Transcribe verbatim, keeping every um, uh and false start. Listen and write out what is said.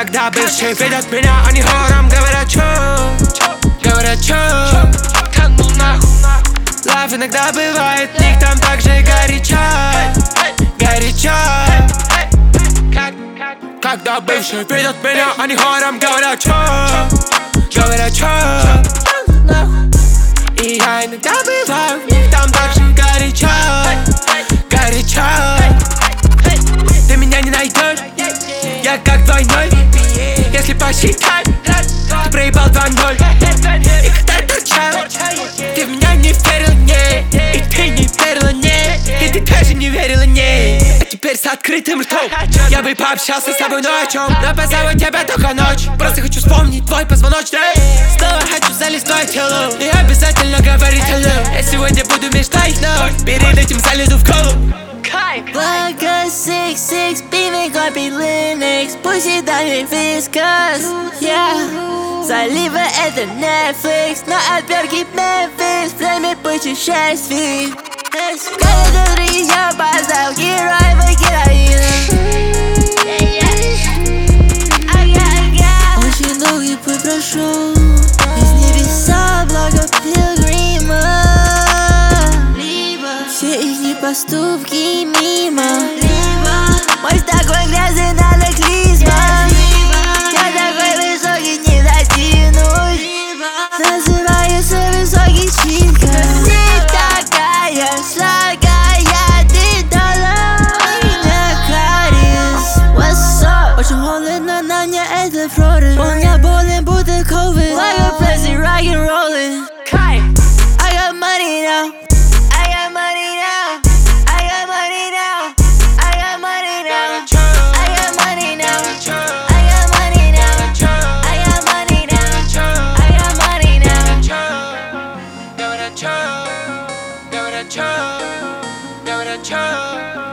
Когда бывшие видят меня, они хором говорят: чё, говорят: чё, канул нахуй. Лав иногда бывает, них там так же горячо, горячо. Когда бывшие видят меня, они хором говорят: чё, говорят: чё, и я иногда бываю, них там так же горячо, горячо. Ты меня не найдешь, я как двойной. Если посчитать, ты проебал два ноль. И когда торчал, ты в меня не верила, не. И ты не верила, не. И ты тоже не верила, не. А теперь с открытым ртом я бы пообщался с тобой, но о чем? Но позову тебя только ночь. Просто хочу вспомнить твой позвоночник. Снова хочу залезть в твое тело и обязательно говорить hello. Я сегодня буду мечтать, но перед этим залезу в колу. Black six six, beaming copy Linux, pussy дальний вискас, yeah. Залива это Netflix, на отвертке Memphis, время путешествий. Каждый друзья поставил героев героина. Очень долгий путь прошел, из небеса благо пилигрима. Все их поступки мимо. Мой такой грязный, надо клизма. Я такой высокий, не дотянусь. Называется высокий читка. Ты такая сладкая, ты дала мне кариес. What's up? Очень холодно, на мне это флорид. Он я болен, будто ковид. Like a plastic rock and rollin'. I got money now. I got money now. I got money now. I got money now. I got money now. I got money now. I got money now. I got money now. Говорят: чё, говорят: чё, говорят: чё.